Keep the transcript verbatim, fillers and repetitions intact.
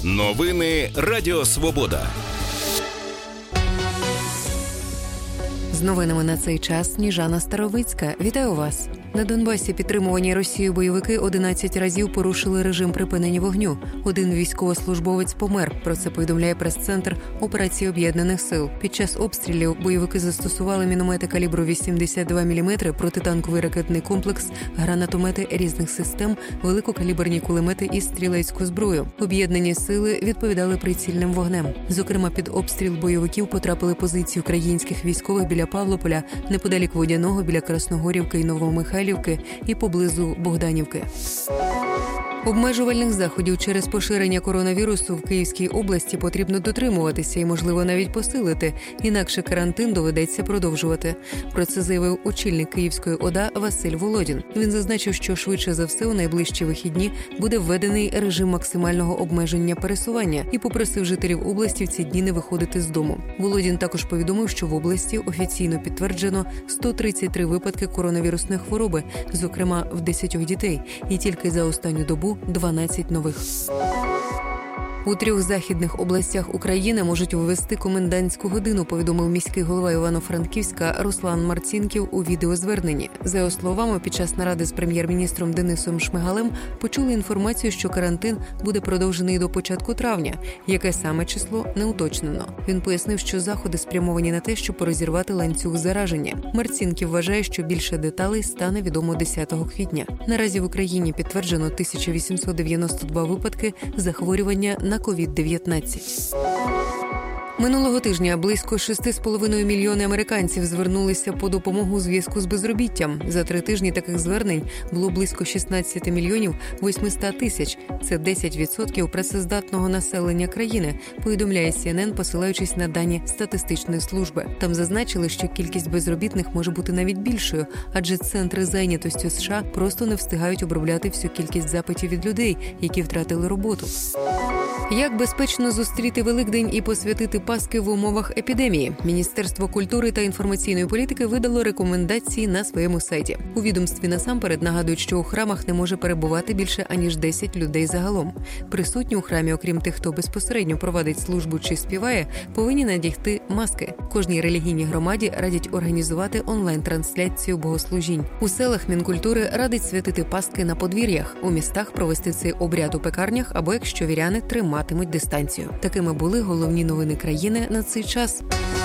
Новини Радіо Свобода. З новинами на цей час Сніжана Старовицька. Вітаю вас. На Донбасі підтримувані Росією бойовики одинадцять разів порушили режим припинення вогню. Один військовослужбовець помер. Про це повідомляє прес-центр операції Об'єднаних сил. Під час обстрілів бойовики застосували міномети калібру вісімдесят два міліметри, протитанковий ракетний комплекс, гранатомети різних систем, великокаліберні кулемети і стрілецьку зброю. Об'єднані сили відповідали прицільним вогнем. Зокрема, під обстріл бойовиків потрапили позиції українських військових біля Павлополя, неподалік Водяного, біля Красногорівки і Новомихайлівки і поблизу Богданівки. Обмежувальних заходів через поширення коронавірусу в Київській області потрібно дотримуватися і, можливо, навіть посилити, інакше карантин доведеться продовжувати. Про це заявив очільник Київської ОДА Василь Володін. Він зазначив, що швидше за все у найближчі вихідні буде введений режим максимального обмеження пересування і попросив жителів області в ці дні не виходити з дому. Володін також повідомив, що в області офіційно підтверджено сто тридцять три випадки коронавірусної хвороби, зокрема в десятьох дітей, і тільки за останню добу дванадцять нових. У трьох західних областях України можуть ввести комендантську годину, повідомив міський голова Івано-Франківська Руслан Марцінків у відеозверненні. За його словами, під час наради з прем'єр-міністром Денисом Шмигалем почули інформацію, що карантин буде продовжений до початку травня. Яке саме число – не уточнено. Він пояснив, що заходи спрямовані на те, щоб розірвати ланцюг зараження. Марцінків вважає, що більше деталей стане відомо десятого квітня. Наразі в Україні підтверджено тисяча вісімсот дев'яносто два випадки захворювання на ковід дев'ятнадцять. Минулого тижня близько шість з половиною мільйони американців звернулися по допомогу у зв'язку з безробіттям. За три тижні таких звернень було близько шістнадцять мільйонів вісімсот тисяч. Це десять відсотків працездатного населення країни, повідомляє Сі Ен Ен, посилаючись на дані статистичної служби. Там зазначили, що кількість безробітних може бути навіть більшою, адже центри зайнятості США просто не встигають обробляти всю кількість запитів від людей, які втратили роботу. Як безпечно зустріти Великдень і посвятити Паски в умовах епідемії? Міністерство культури та інформаційної політики видало рекомендації на своєму сайті. У відомстві насамперед нагадують, що у храмах не може перебувати більше аніж десять людей загалом. Присутні у храмі, окрім тих, хто безпосередньо провадить службу чи співає, повинні надягти маски. Кожній релігійній громаді радять організувати онлайн-трансляцію богослужінь. У селах Мінкультури радить святити Паски на подвір'ях, у містах провести цей обряд у пекарнях або, якщо віряни, триматимуть дистанцію. Такими були головні новини країни на цей час.